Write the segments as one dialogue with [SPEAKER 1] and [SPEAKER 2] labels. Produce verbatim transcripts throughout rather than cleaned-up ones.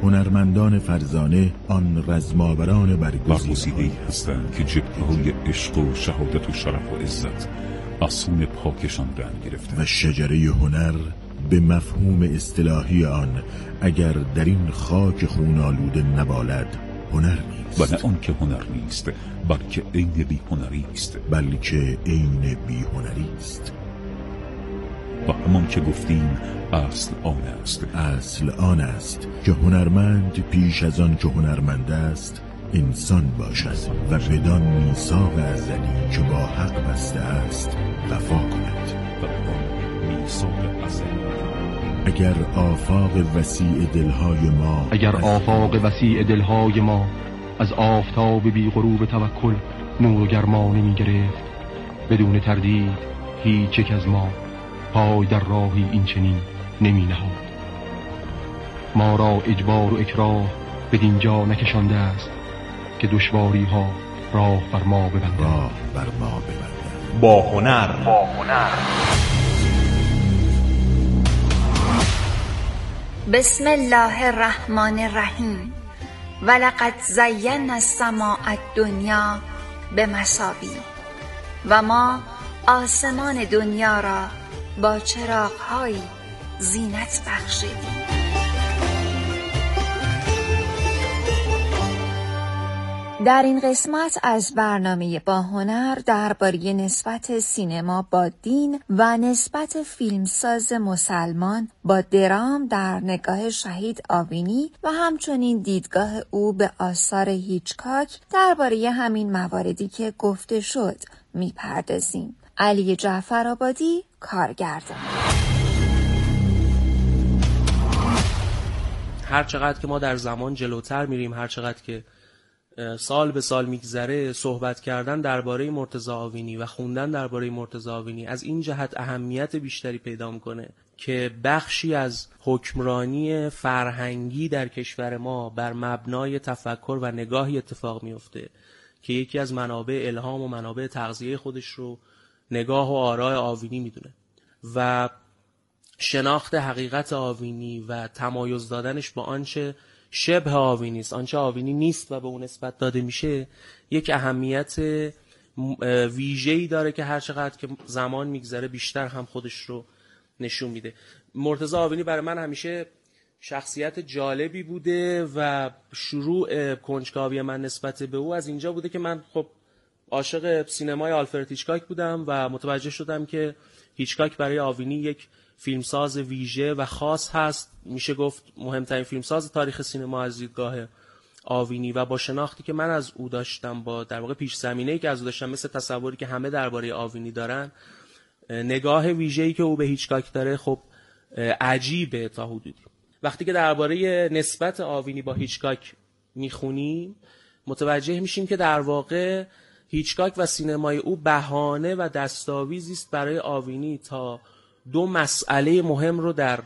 [SPEAKER 1] هنرمندان فرزانه آن رزماوران
[SPEAKER 2] برگزیده‌ای هستند که جبهه‌های عشق و شهادت و شرف و عزت آسون پاکشان رنگ گرفته
[SPEAKER 1] و شجره هنر به مفهوم اصطلاحی آن اگر در این خاک خون آلوده نبالد هنر نیست.
[SPEAKER 2] و نه آن که هنر نیست بلکه عین بی هنری است.
[SPEAKER 1] بلکه عین بی هنری است.
[SPEAKER 2] و همان که گفتیم اصل آن است.
[SPEAKER 1] اصل آن است که هنرمند پیش از آن که هنرمند است انسان باشد و بدان میثاق ازلی که با حق بسته است وفا کند.
[SPEAKER 2] و بدان میثاق ازلی
[SPEAKER 1] اگر آفاق وسیع دلهای ما
[SPEAKER 3] اگر آفاق وسیع دلهای ما از آفتاب بی غروب توکل نور و گرما نمی گرفت، بدون تردید هیچ یک از ما پای در راهی این چنین نمی نهاد. ما را اجبار و اکراه بدین جا نکشانده است که دشواری ها راه بر ما ببندند.
[SPEAKER 1] راه بر ما ببندند.
[SPEAKER 4] با هنر با هنر
[SPEAKER 5] بسم الله الرحمن الرحیم. ولقد زینا السماء الدنیا بمصابیح و ما آسمان دنیا را با چراغ‌هایی زینت بخشیدیم. در این قسمت از برنامه با هنر درباره نسبت سینما با دین و نسبت فیلمساز مسلمان با درام در نگاه شهید آوینی و همچنین دیدگاه او به آثار هیچکاک درباره همین مواردی که گفته شد میپردازیم. علی جعفرآبادی، کارگردان.
[SPEAKER 6] هر چقدر که ما در زمان جلوتر میریم، هر چقدر که سال به سال میگذره، صحبت کردن درباره مرتضی آوینی و خوندن درباره مرتضی آوینی از این جهت اهمیت بیشتری پیدا میکنه که بخشی از حکمرانی فرهنگی در کشور ما بر مبنای تفکر و نگاهی اتفاق میفته که یکی از منابع الهام و منابع تغذیه خودش رو نگاه و آراء آوینی میدونه و شناخت حقیقت آوینی و تمایز دادنش با آنچه شبه آوینی است، آنچه آوینی نیست و به اون نسبت داده میشه، یک اهمیت ویژه‌ای داره که هر چقدر که زمان میگذره بیشتر هم خودش رو نشون میده. مرتضی آوینی برای من همیشه شخصیت جالبی بوده و شروع کنجکاوی من نسبت به او از اینجا بوده که من خب عاشق سینمای آلفرد هیچکاک بودم و متوجه شدم که هیچکاک برای آوینی یک فیلمساز ویژه و خاص هست، میشه گفت مهمترین فیلمساز تاریخ سینما از دیدگاه آوینی و با شناختی که من از او داشتم، با در واقع پیش زمینه‌ای که از او داشتم، مثل تصوری که همه درباره آوینی دارن، نگاه ویژه‌ای که او به هیچکاک داره خب عجیبه تا حدودی. وقتی که درباره نسبت آوینی با هیچکاک میخونیم متوجه میشیم که در واقع هیچکاک و سینمای او بهانه و دستاویزی است برای آوینی تا دو مسئله مهم رو در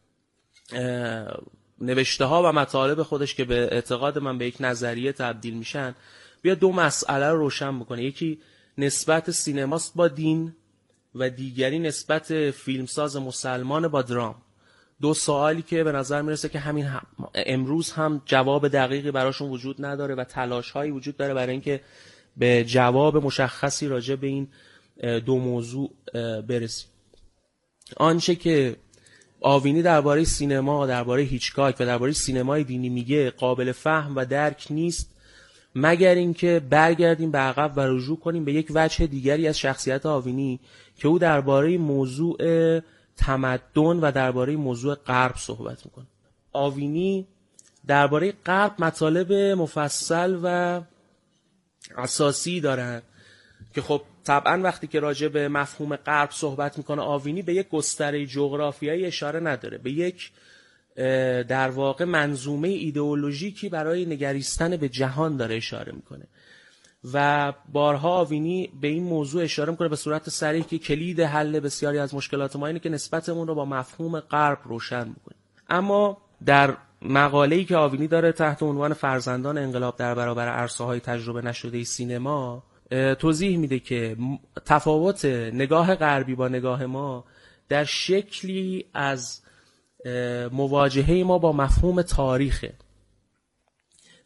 [SPEAKER 6] نوشته ها و مطالب خودش که به اعتقاد من به یک نظریه تبدیل میشن بیا دو مسئله رو روشن بکنه. یکی نسبت سینماست با دین و دیگری نسبت فیلمساز مسلمان با درام. دو سوالی که به نظر میرسه که همین هم امروز هم جواب دقیقی براشون وجود نداره و تلاش هایی وجود داره برای اینکه به جواب مشخصی راجع به این دو موضوع برسیم. آنچه که آوینی درباره سینما، درباره هیچکاک و درباره سینمای دینی میگه قابل فهم و درک نیست مگر اینکه برگردیم به عقب و رجوع کنیم به یک وجه دیگری از شخصیت آوینی که او درباره موضوع تمدن و درباره موضوع غرب صحبت میکنه. آوینی درباره غرب مطالب مفصل و اساسی دارن که خب طبعا وقتی که راجع به مفهوم غرب صحبت میکنه آوینی به یک گستره جغرافیایی اشاره نداره، به یک در واقع منظومه ایدئولوژیکی برای نگریستن به جهان داره اشاره میکنه و بارها آوینی به این موضوع اشاره میکنه به صورت صریح که کلید حل بسیاری از مشکلات ما اینه که نسبتمون رو با مفهوم غرب روشن میکنه. اما در مقاله‌ای که آوینی داره تحت عنوان فرزندان انقلاب در برابر عرصه‌های تجربه نشده سینما توضیح میده که تفاوت نگاه غربی با نگاه ما در شکلی از مواجهه ما با مفهوم تاریخه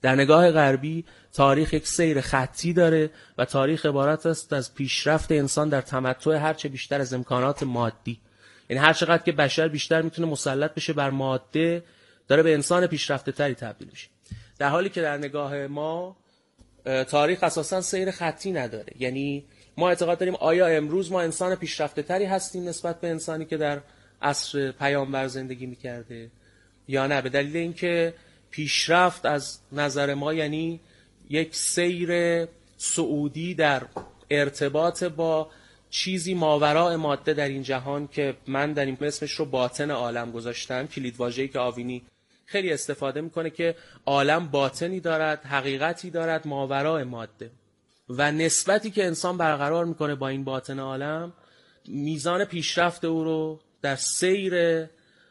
[SPEAKER 6] در نگاه غربی تاریخ یک سیر خطی داره و تاریخ عبارت است از پیشرفت انسان در تمتع هرچه بیشتر از امکانات مادی. یعنی هر چقدر که بشر بیشتر میتونه مسلط بشه بر ماده، داره به انسان پیشرفته تری تبدیل میشه. در حالی که در نگاه ما تاریخ اساساً سیر خطی نداره. یعنی ما اعتقاد داریم آیا امروز ما انسان پیشرفته تری هستیم نسبت به انسانی که در عصر پیامبر زندگی میکرده یا نه، به دلیل اینکه پیشرفت از نظر ما یعنی یک سیر صعودی در ارتباط با چیزی ماوراء ماده در این جهان که من در این اسمش رو باطن عالم گذاشتم، کلیدواژه‌ای که آوینی خیلی استفاده میکنه که عالم باطنی دارد، حقیقتی دارد ماوراء ماده و نسبتی که انسان برقرار میکنه با این باطن عالم میزان پیشرفت او رو در سیر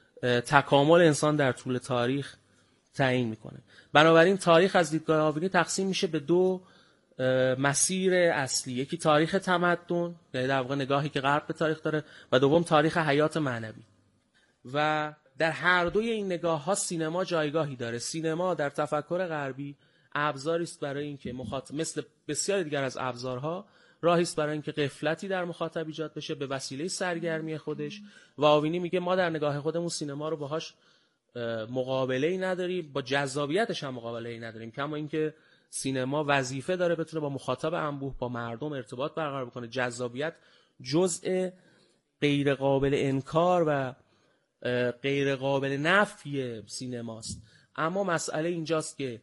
[SPEAKER 6] تکامل انسان در طول تاریخ تعیین میکنه. بنابراین تاریخ از دیدگاه آوینی تقسیم میشه به دو مسیر اصلی، یکی تاریخ تمدن، یعنی در واقع نگاهی که غرب به تاریخ داره، و دوم تاریخ حیات معنوی. و در هر دوی این نگاه ها سینما جایگاهی داره. سینما در تفکر غربی ابزاری است برای اینکه مخاطب، مثل بسیاری دیگر از ابزارها، راهی است برای اینکه غفلتی در مخاطب ایجاد بشه به وسیله سرگرمی خودش. و آوینی میگه ما در نگاه خودمون سینما رو باهاش مقابله‌ای نداریم، با جذابیتش هم مقابله‌ای نداریم، کما اینکه سینما وظیفه داره بتونه با مخاطب انبوه، با مردم ارتباط برقرار بکنه. جذابیت جزء غیر قابل انکار و غیر قابل نفی سینماست. اما مسئله اینجاست که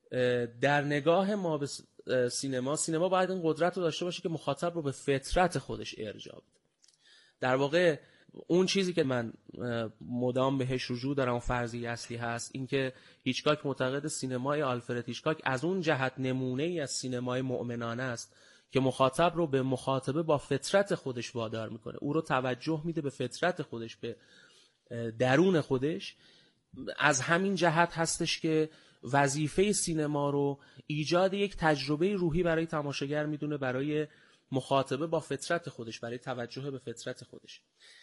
[SPEAKER 6] در نگاه ما به سینما، سینما باید این قدرت رو داشته باشه که مخاطب رو به فطرت خودش ارجاع بده. در واقع اون چیزی که من مدام بهش رجوع دارم، فرضیه اصلی هست این که هیچکاک معتقد سینمای آلفرد هیچکاک از اون جهت نمونه ای از سینمای مؤمنانه است که مخاطب رو به مخاطبه با فطرت خودش وادار میکنه، او رو توجه میده به فطرت خودش، به درون خودش. از همین جهت هستش که وظیفه سینما رو ایجاد یک تجربه روحی برای تماشاگر میدونه، برای مخاطبه با فطرت خودش، برای توجه به فطرت خودش.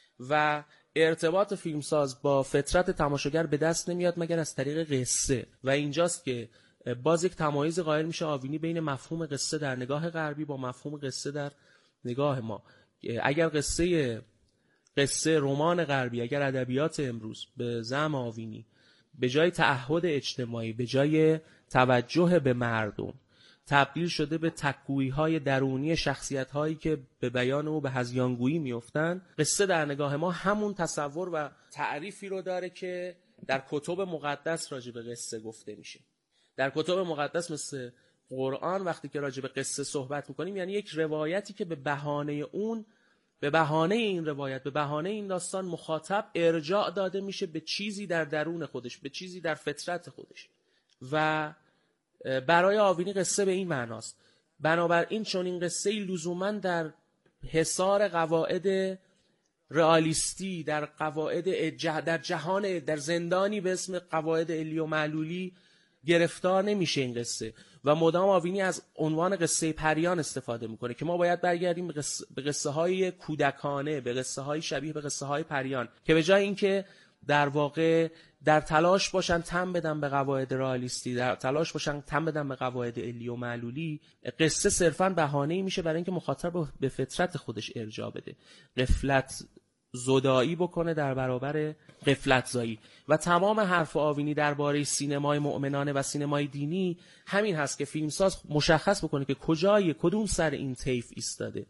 [SPEAKER 6] و ارتباط فیلمساز با فطرت تماشاگر به دست نمیاد مگر از طریق قصه. و اینجاست که باز یک تمایز قائل میشه آوینی بین مفهوم قصه در نگاه غربی با مفهوم قصه در نگاه ما. اگر قصه قصه رمان غربی، اگر ادبیات امروز به زعم آوینی به جای تعهد اجتماعی، به جای توجه به مردم، تبدیل شده به تک‌گویی‌های درونی شخصیت‌هایی که به بیان او به هذیانگویی می‌افتند، قصه در نگاه ما همون تصور و تعریفی رو داره که در کتب مقدس راجع به قصه گفته میشه. در کتب مقدس مثل قرآن وقتی که راجع به قصه صحبت می‌کنیم یعنی یک روایتی که به بهانه اون، به بهانه این روایت، به بهانه این داستان مخاطب ارجاع داده میشه به چیزی در درون خودش، به چیزی در فطرت خودش. و برای آوینی قصه به این معناست. بنابراین چون این قصه لزوماً در حصار قواعد رئالیستی، در قواعد جه... در جهان، در زندانی به اسم قواعد علی و معلولی گرفتار نمیشه این قصه. و مدام آوینی از عنوان قصه پریان استفاده میکنه که ما باید برگردیم به قصه, به قصه های کودکانه، به قصه های شبیه به قصه های پریان، که به جای اینکه در واقع در تلاش باشن تن بدن به قواعد رئالیستی، در تلاش باشن تن بدن به قواعد علی و معلولی، قصه صرفاً بهانه‌ای میشه برای اینکه مخاطب به فطرت خودش ارجاع بده، غفلت زدایی بکنه در برابر غفلت زایی. و تمام حرف آوینی درباره سینمای مؤمنانه و سینمای دینی همین هست که فیلمساز مشخص بکنه که کجای کدوم سر این طیف ایستاده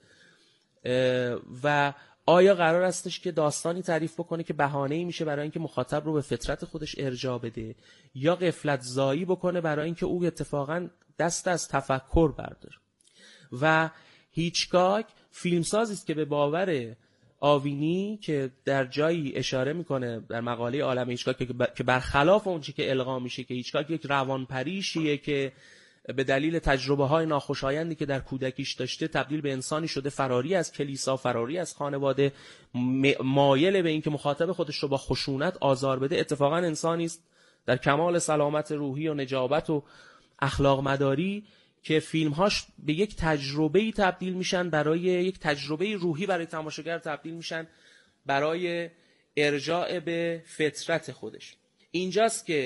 [SPEAKER 6] و آیا قرار استش که داستانی تعریف بکنه که بهانه‌ای میشه برای اینکه مخاطب رو به فطرت خودش ارجاع بده، یا غفلت زایی بکنه برای اینکه او اتفاقا دست از تفکر برداره. و هیچکاک فیلمسازی است که به باور آوینی که در جایی اشاره میکنه در مقاله عالم هیچکاک که برخلاف اون چیزی که القا میشه که هیچکاک یک روانپریشیه که به دلیل تجربه های ناخوشایندی که در کودکیش داشته تبدیل به انسانی شده فراری از کلیسا، فراری از خانواده، مایل به این که مخاطب خودش رو با خشونت آزار بده. اتفاقا انسانی است در کمال سلامت روحی و نجابت و اخلاق مداری که فیلمهاش به یک تجربه‌ای تبدیل میشن، برای یک تجربه روحی برای تماشاگر تبدیل میشن، برای ارجاع به فطرت خودش. اینجاست که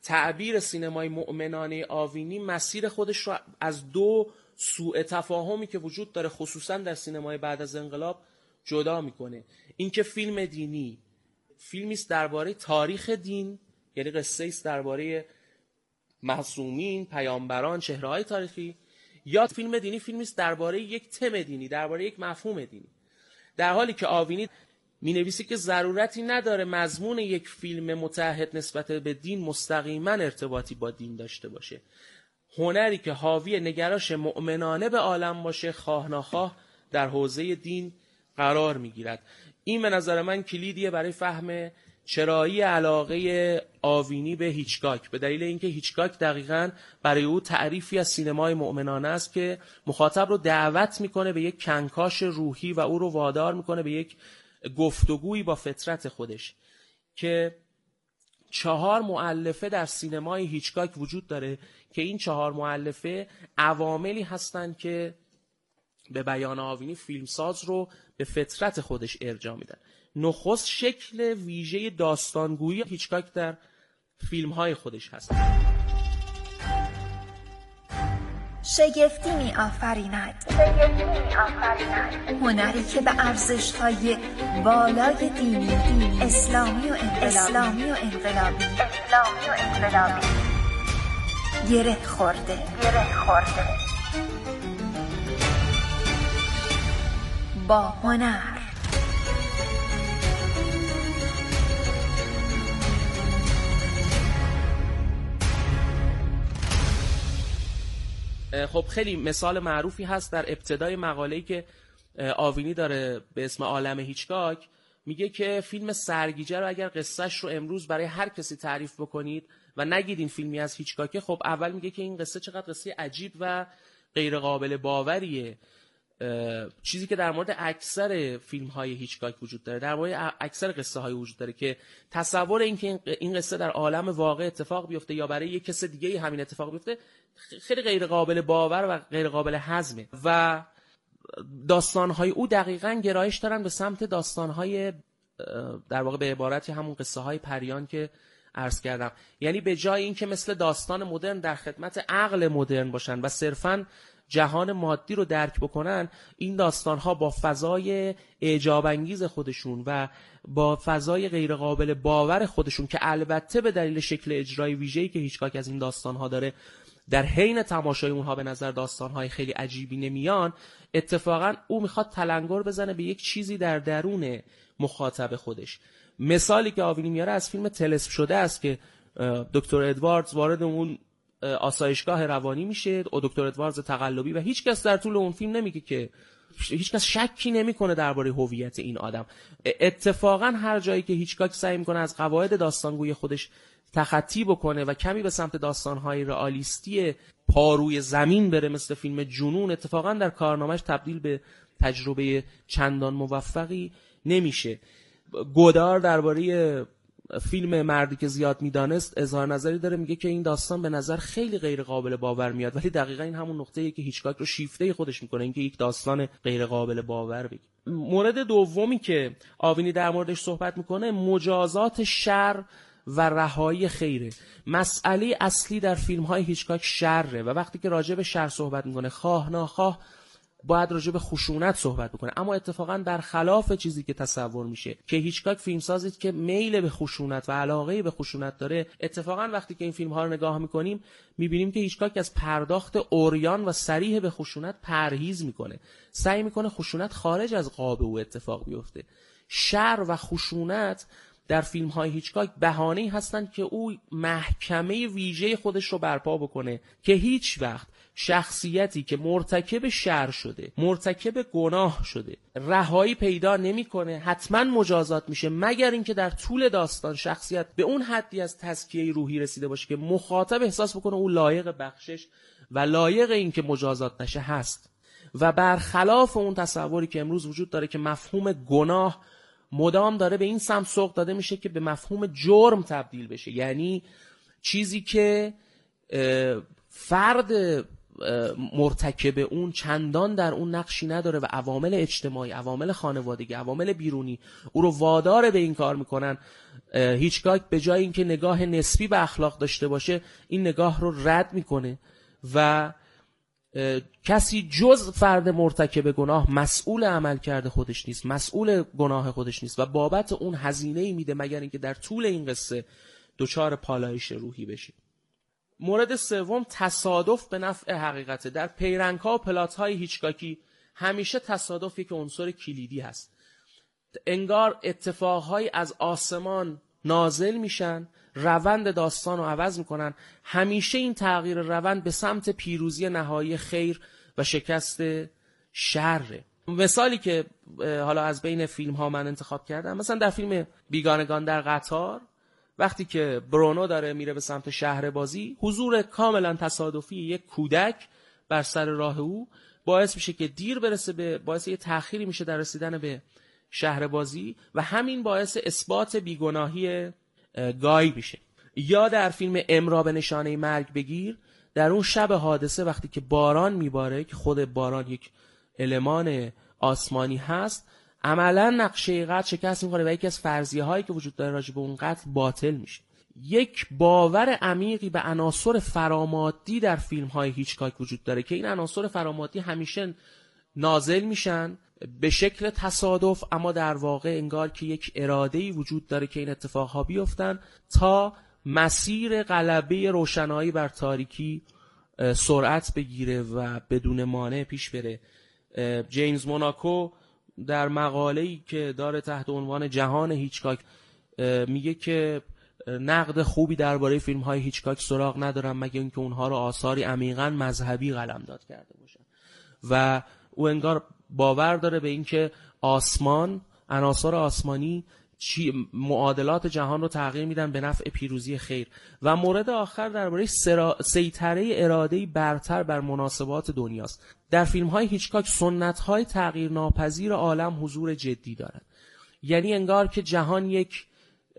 [SPEAKER 6] تعبیر سینمای مؤمنانه آوینی مسیر خودش رو از دو سوء تفاهمی که وجود داره خصوصا در سینمای بعد از انقلاب جدا میکنه. اینکه فیلم دینی فیلمی است درباره تاریخ دین، یعنی قصه است درباره معصومین، پیامبران، چهره‌های تاریخی، یا فیلم دینی فیلمی است درباره یک تم دینی، درباره یک مفهوم دینی. در حالی که آوینی مینویسه که ضرورتی نداره مضمون یک فیلم متعهد نسبت به دین مستقیما ارتباطی با دین داشته باشه. هنری که حاوی نگرش مؤمنانه به عالم باشه خواه ناخواه در حوزه دین قرار میگیرد. این به نظر من کلیدیه برای فهم چرایی علاقه آوینی به هیچکاک، به دلیل اینکه هیچکاک دقیقاً برای او تعریفی از سینمای مؤمنانه است که مخاطب رو دعوت میکنه به یک کنکاش روحی و او رو وادار میکنه به یک گفتگویی با فطرت خودش. که چهار مؤلفه در سینمای هیچکاک وجود داره که این چهار مؤلفه عواملی هستند که به بیان آوینی فیلمساز رو به فطرت خودش ارجاع میدن. نخست شکل ویژه داستانگویی هیچکاک در فیلم‌های خودش هست.
[SPEAKER 5] شگفتی می آفریند هنری که به ارزش‌های بالای دینی، دینی اسلامی و انقلابی, اسلامی و انقلابی. اسلامی و انقلابی گره خورده گره خورده با هنر.
[SPEAKER 6] خب خیلی مثال معروفی هست در ابتدای مقاله‌ای که آوینی داره به اسم عالم هیچکاک. میگه که فیلم سرگیجه رو اگر قصهش رو امروز برای هر کسی تعریف بکنید و نگید این فیلمی از هیچکاکه، خب اول میگه که این قصه چقدر قصه عجیب و غیر قابل باوریه. چیزی که در مورد اکثر فیلم های هیچکاک وجود داره، در مورد اکثر قصه های وجود داره که تصور این که این قصه در عالم واقع اتفاق بیفته یا برای یک کس دیگه همین اتفاق بیفته خیلی غیر قابل باور و غیر قابل هضمه. و داستان‌های او دقیقاً گرایش دارن به سمت داستان‌های در واقع به عبارتی همون قصه های پریان که عرض کردم. یعنی به جای اینکه مثل داستان مدرن در خدمت عقل مدرن باشن و صرفاً جهان مادی رو درک بکنن، این داستان‌ها با فضای اعجاب انگیز خودشون و با فضای غیر قابل باور خودشون که البته به دلیل شکل اجرای ویژه‌ای که هیچکاک از این داستان‌ها داره در حین تماشای اونها به نظر داستان‌های خیلی عجیبی نمیان، اتفاقاً او میخواد تلنگر بزنه به یک چیزی در درون مخاطب خودش. مثالی که آوینی میاره از فیلم طلسم شده است که دکتر ادواردز وارد اون آسایشگاه روانی میشه، او دکتر ادواردز تقلبی، و هیچ کس در طول اون فیلم نمیگه که هیچ کس شکی نمیکنه درباره هویت این آدم. اتفاقا هر جایی که هیچکاک سعی میکنه از قواعد داستانگویی خودش تخطی بکنه و کمی به سمت داستانهای رئالیستی پاروی زمین بره مثل فیلم جنون، اتفاقا در کارنامه‌اش تبدیل به تجربه چندان موفقی نمیشه. گودار درباره فیلم مردی که زیاد میدانست اظهار نظری داره، میگه که این داستان به نظر خیلی غیر قابل باور میاد، ولی دقیقاً این همون نقطه‌ایه که هیچکاک رو شیفته خودش میکنه، اینکه یک داستان غیر قابل باور بگه. مورد دومی که آوینی در موردش صحبت میکنه مجازات شر و رهایی خیره. مسئله اصلی در فیلم‌های هیچکاک شره و وقتی که راجع به شر صحبت میکنه خواه ناخواه باید راجع به خشونت صحبت بکنه، اما اتفاقا برخلاف چیزی که تصور میشه که هیچکاک فیلمسازی که میل به خشونت و علاقه به خشونت داره، اتفاقا وقتی که این فیلم ها رو نگاه میکنیم میبینیم که هیچکاک از پرداخت عریان و صریح به خشونت پرهیز میکنه، سعی میکنه خشونت خارج از قاب او اتفاق بیفته. شر و خشونت در فیلم های هیچکاک بهانه‌ای هستند که او محکمه ویژه خودش رو برپا بکنه که هیچ وقت شخصیتی که مرتکب شر شده، مرتکب گناه شده، رهایی پیدا نمیکنه، حتما مجازات میشه، مگر اینکه در طول داستان شخصیت به اون حدی از تزکیه روحی رسیده باشه که مخاطب احساس بکنه او لایق بخشش و لایق این که مجازات نشه هست. و برخلاف اون تصوری که امروز وجود داره که مفهوم گناه مدام داره به این سمت سوق داده میشه که به مفهوم جرم تبدیل بشه، یعنی چیزی که فرد مرتکب اون چندان در اون نقشی نداره و عوامل اجتماعی، عوامل خانوادگی، عوامل بیرونی او رو وادار به این کار میکنن. هیچکاک به جای اینکه نگاه نسبی به اخلاق داشته باشه این نگاه رو رد میکنه و کسی جز فرد مرتکب گناه مسئول عمل کرده خودش نیست، مسئول گناه خودش نیست و بابت اون هزینه‌ای میده مگر اینکه در طول این قصه دچار پالایش روحی بشه. مورد سوم تصادف به نفع حقیقته. در پیرنگ‌ها و پلات‌های هیچکاکی همیشه تصادف یک عنصر کلیدی هست. انگار اتفاقهایی از آسمان نازل میشن، روند داستان رو عوض میکنن. همیشه این تغییر روند به سمت پیروزی نهایی خیر و شکست شر. مثالی که حالا از بین فیلم ها من انتخاب کردم، مثلا در فیلم بیگانگان در قطار وقتی که برونو داره میره به سمت شهر بازی، حضور کاملا تصادفی یک کودک بر سر راه او باعث میشه که دیر برسه، به باعث یه تأخیری میشه در رسیدن به شهر بازی و همین باعث اثبات بیگناهی گای میشه. یا در فیلم امرا به نشانه مرگ بگیر، در اون شب حادثه وقتی که باران میباره که خود باران یک المان آسمانی هست، عملا نقشه قتل شکست میخوره و یکی از فرضیه هایی که وجود داره راجع به اون قتل باطل میشه. یک باور عمیقی به عناصر فرامادی در فیلم های هیچکاک وجود داره که این عناصر فرامادی همیشه نازل میشن به شکل تصادف، اما در واقع انگار که یک اراده‌ای وجود داره که این اتفاقها بیفتن تا مسیر غلبه روشنایی بر تاریکی سرعت بگیره و بدون مانع پیش بره. جیمز موناکو در مقاله‌ای که داره تحت عنوان جهان هیچکاک میگه که نقد خوبی درباره فیلم‌های هیچکاک سراغ ندارم مگه اینکه اونها رو آثاری عمیقاً مذهبی قلمداد کرده باشن و او انگار باور داره به اینکه آسمان، عناصر آسمانی چی معادلات جهان رو تغییر میدن به نفع پیروزی خیر. و مورد آخر درباره سیطره اراده‌ای برتر بر مناسبات دنیاست. در فیلم‌های هیچکاک سنت‌های تغییر ناپذیر عالم حضور جدی دارند. یعنی انگار که جهان یک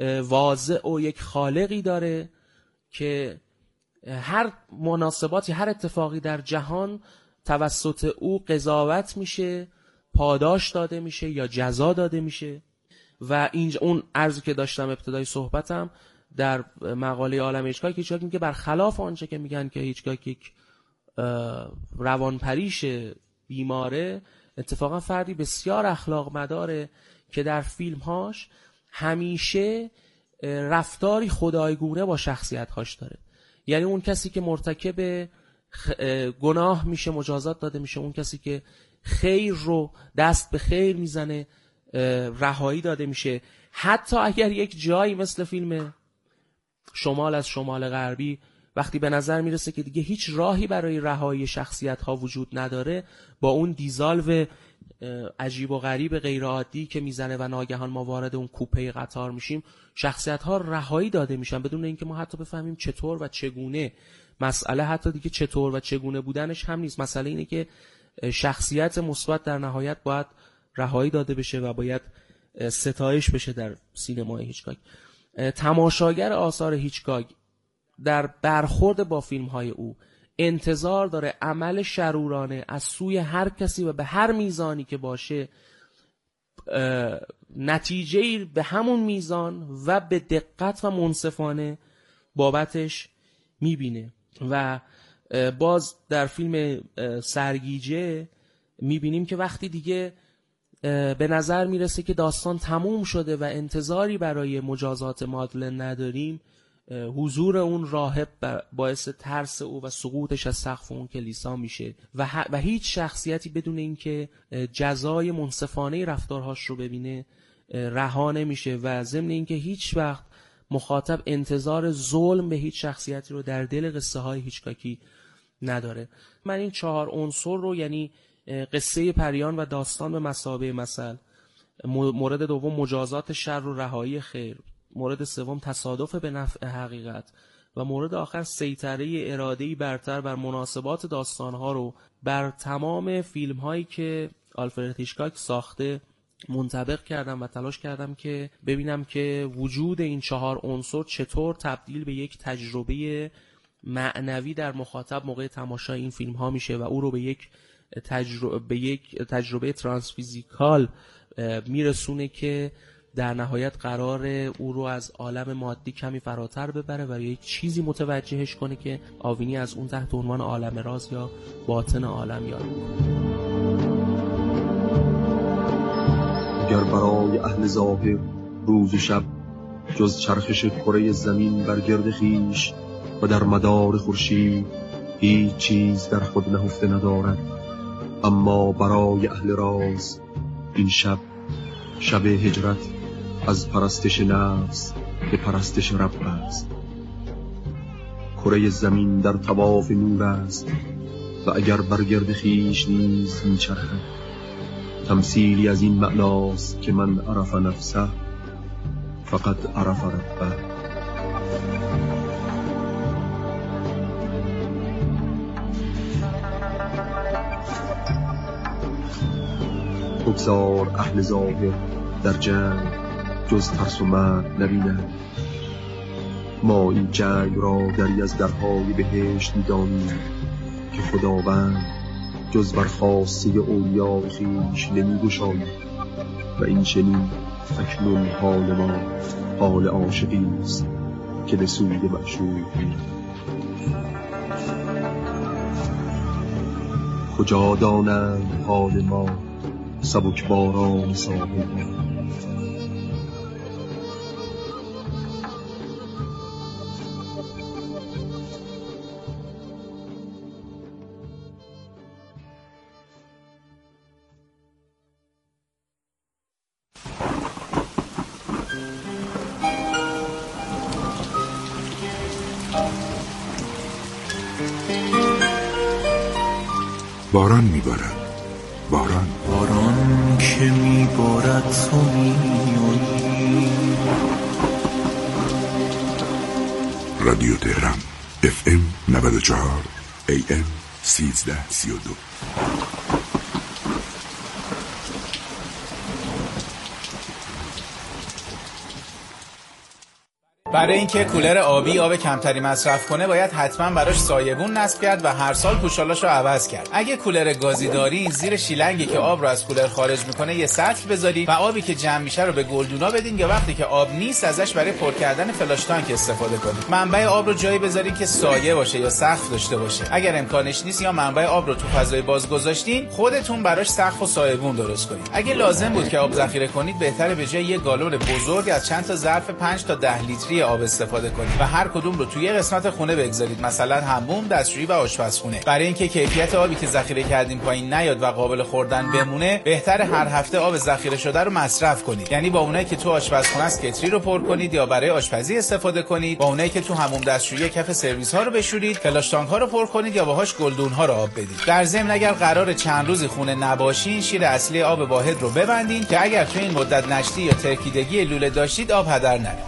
[SPEAKER 6] واضع و یک خالقی داره که هر مناسباتی، هر اتفاقی در جهان توسط او قضاوت میشه، پاداش داده میشه یا جزا داده میشه. و اینجا اون عرضی که داشتم ابتدای صحبتم در مقاله عالم هیچکاک، هیچکاک میگه برخلاف آنچه که میگن که هیچکاک یک روانپریش بیماره، اتفاقا فردی بسیار اخلاق مداره که در فیلمهاش همیشه رفتاری خدایگونه با شخصیت‌هاش داره. یعنی اون کسی که مرتکب گناه میشه مجازات داده میشه، اون کسی که خیر رو دست به خیر میزنه رهایی داده میشه. حتی اگر یک جایی مثل فیلم شمال از شمال غربی وقتی به نظر میرسه که دیگه هیچ راهی برای رهایی شخصیت ها وجود نداره، با اون دیزالو عجیب و غریب غیر عادی که میزنه و ناگهان ما وارد اون کوپه قطار میشیم، شخصیت ها رهایی داده میشن بدون اینکه ما حتی بفهمیم چطور و چگونه. مسئله حتی دیگه چطور و چگونه بودنش هم نیست، مسئله اینه که شخصیت مثبت در نهایت باید رهایی داده بشه و باید ستایش بشه در سینمای هیچکاک. تماشاگر آثار هیچکاک در برخورد با فیلم‌های او انتظار داره عمل شرورانه از سوی هر کسی و به هر میزانی که باشه نتیجه‌ای به همون میزان و به دقت و منصفانه بابتش میبینه. و باز در فیلم سرگیجه میبینیم که وقتی دیگه به نظر میرسه که داستان تموم شده و انتظاری برای مجازات مادلن نداریم، حضور اون راهب باعث ترس او و سقوطش از سقف اون کلیسا میشه و, و هیچ شخصیتی بدون اینکه جزای منصفانه رفتارهاش رو ببینه رها نمیشه و ضمن اینکه هیچ وقت مخاطب انتظار ظلم به هیچ شخصیتی رو در دل قصه های هیچکاکی نداره. من این چهار عنصر رو، یعنی قصه پریان و داستان به مثابه مثل، مورد دوم مجازات شر و رهایی خیر، مورد سوم تصادف به نفع حقیقت و مورد آخر سیطره اراده‌ای برتر بر مناسبات داستان‌ها رو بر تمام فیلم‌هایی که آلفرد هیچکاک ساخته منطبق کردم و تلاش کردم که ببینم که وجود این چهار عنصر چطور تبدیل به یک تجربه معنوی در مخاطب موقع تماشای این فیلم ها میشه و او رو به یک تجربه به یک تجربه ترانسفیزیکال میرسونه که در نهایت قرار او رو از عالم مادی کمی فراتر ببره و یک چیزی متوجهش کنه که آوینی از اون تحت عنوان عالم راز یا باطن عالم یاد میکنه.
[SPEAKER 7] گر برای اهل ظاهر روز و شب جز چرخش کره زمین بر گرد خویش و در مدار خورشید هیچ چیز در خود نهفته ندارد، اما برای اهل راز این شب شب هجرت از پرستش نفس به پرستش رب است. کره زمین در طواف نور است و اگر بر گرد خویش نیز میچرخد. تمثیلی از این معناست که من عرف نفسه فقط عرف ربه. بگذار اهل ظاهر در جنگ جز ترس و مرگ نبینند. ما این جنگ را دری از درهای بهشت می‌دانیم که خداوند جز بر خواسته اولیاء خویش نمی‌گشاید و این چنین اکنون حال ما حال عاشقی است که به سوی معشوق می‌رود. کجا دانند حال ما سبک باران ساحل.
[SPEAKER 1] باران میبارد، باران
[SPEAKER 8] باران که میبارد تو میایی.
[SPEAKER 1] رادیو تهران اف ام نود و چهار ای ام سیزده سی و دو.
[SPEAKER 9] برای اینکه کولر آبی آب کمتری مصرف کنه باید حتما براش سایبون نصب کرد و هر سال پوشالاشو عوض کرد. اگه کولر گازی دارین زیر شیلنگی که آب رو از کولر خارج میکنه یه سطل بذارید و آبی که جمع میشه رو به گلدونا بدین یا وقتی که آب نیست ازش برای پر کردن فلاش تانک استفاده کنید. منبع آب رو جایی بذارین که سایه باشه یا سقف داشته باشه. اگر امکانش نیست یا منبع آب رو تو فضای باز گذاشتین خودتون براش سقف و سایبون درست کنید. اگه لازم بود که آب ذخیره کنید بهتره به جای یه گالون بزرگ از چند تا ظرف پنج تا ده لیتری آب استفاده کنید و هر کدوم رو توی یه قسمت خونه بگذارید، مثلا حموم، دستشویی و آشپزخونه. برای اینکه کیفیت آبی که ذخیره کردیم پایین نیاد و قابل خوردن بمونه بهتره هر هفته آب ذخیره شده رو مصرف کنید. یعنی با اونایی که تو آشپزخونه است کتری رو پر کنید یا برای آشپزی استفاده کنید، با اونایی که تو حموم دستشویی کف سرویس ها رو بشورید، فلاش تانک ها رو پر کنید یا باهاش گلدون ها رو آب بدید. در ضمن اگر قرار چند روزی خونه نباشین شیر اصلی آب واحد رو ببندین که اگر تو این مدت نشتی یا ترکیدگی لوله داشتید آب هدر نره.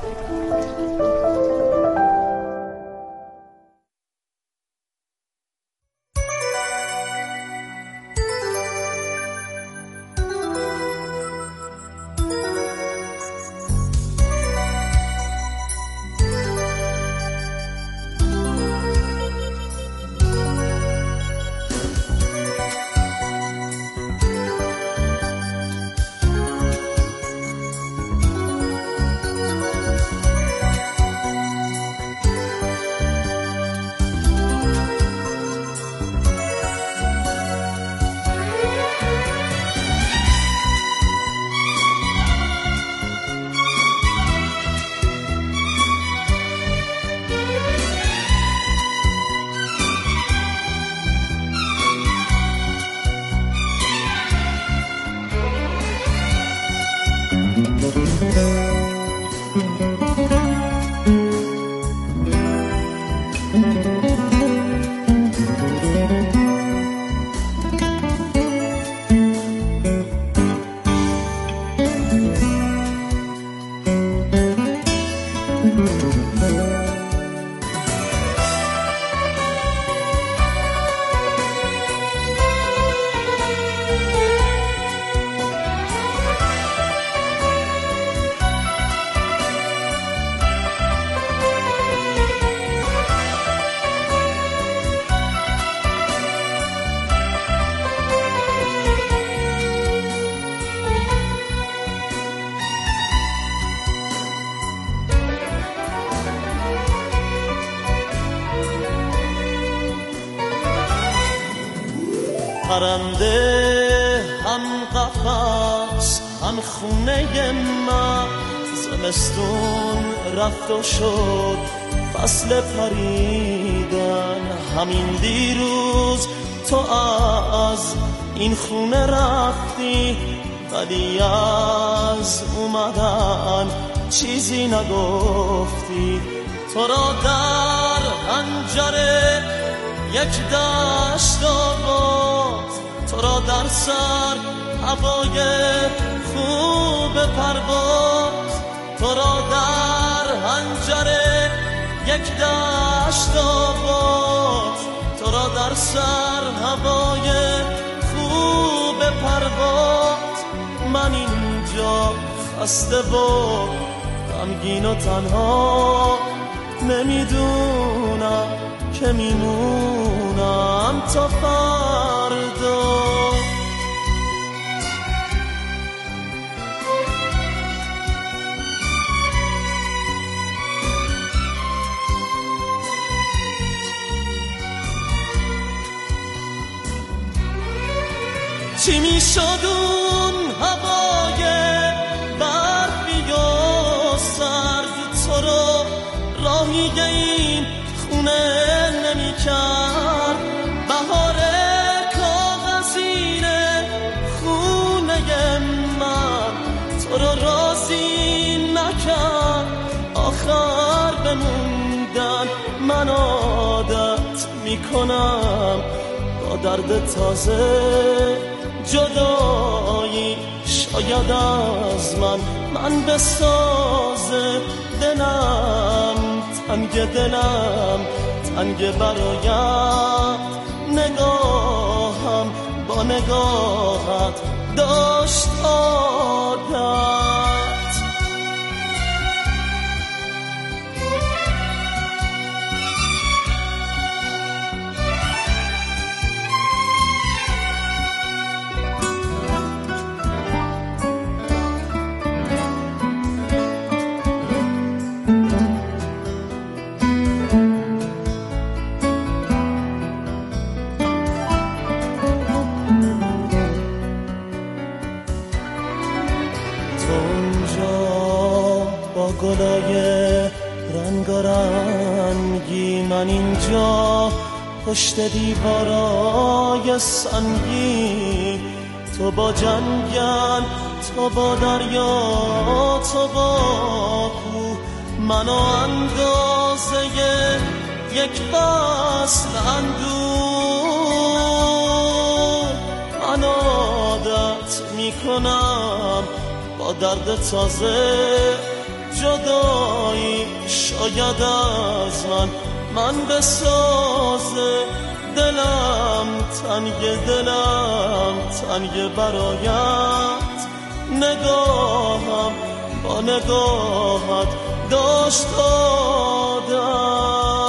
[SPEAKER 10] پرنده هم قفس هم خونه من، زمستون رفت و شد فصل پریدن. همین دیروز تو از این خونه رفتی، ولی از اومدن چیزی نگفتی. تو را در حنجره یک دشت آباد، تو را در سر هوای خوب پرواز. تو را در حنجره یک دشت آباد، تو را در سر هوای خوب پرواز. من اینجا خسته و غمگین و تنها، نمیدونم که میمونم تا فردا. چی میشد اون هوای برفی و سرد، تو رو راهی این خونه نمی کرد. بهار کاغذینه خونه من، تو رو راضی نکرد آخر بموندن. من عادت میکنم با درد تازه جدایی، شاید از من من بسازه. دلم تنگ دلم تنگ برایت، نگاهم با نگاهت داشت عادت. گلای رنگارنگی، من اینجا پشت دیوارای سنگی. تو با جنگل، تو با دریا، تو با کوه، منو اندازه یک فصل اندوه. من عادت میکنم با درد تازه جدایی، شاید از من من بسازه. دلم تنگ دلم تنگ برایت، نگاهم با نگاهت داشت عادت.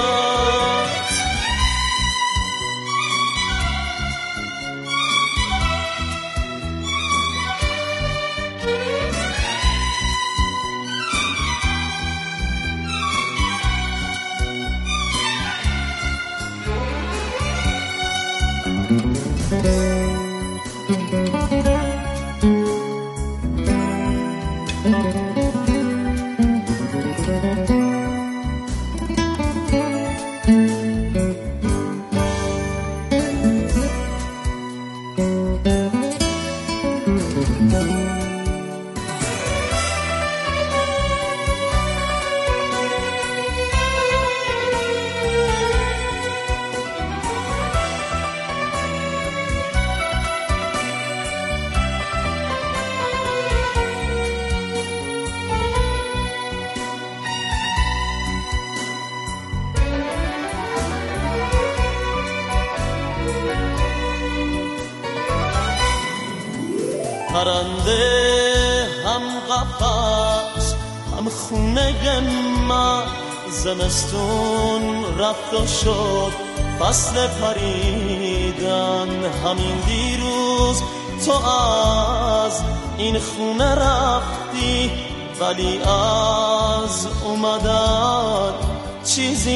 [SPEAKER 10] پرنده هم قفس هم خونه من، زمستون رفت و شد فصل پریدن. همین دیروز تو از این خونه رفتی، ولی از اومدن چیزی